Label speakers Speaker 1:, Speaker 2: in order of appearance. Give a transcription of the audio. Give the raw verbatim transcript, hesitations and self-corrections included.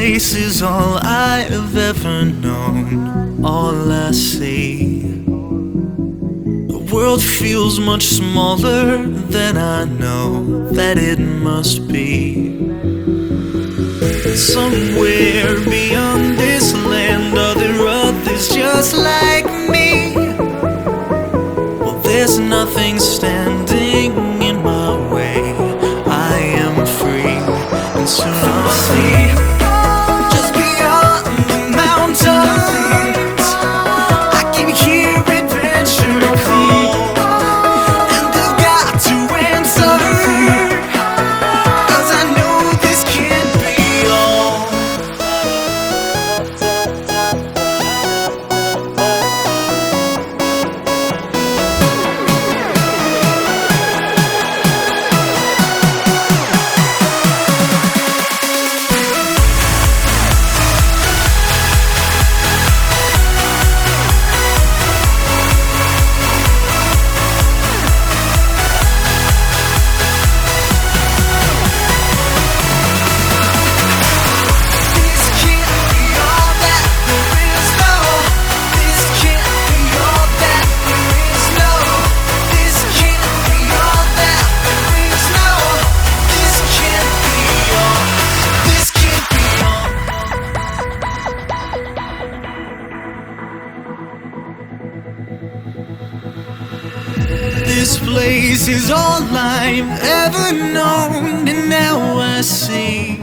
Speaker 1: place is all I have ever known, all I see. The world feels much smaller than I know that it must be. Somewhere beyond this land are there others just like me. Well, there's nothing standing in my way. I am free, and soon I'll see. Just beyond the mountains, I can hear adventure call, and I've got to answer, 'cause I know this can't be all. This place is all I've ever known, and now I see.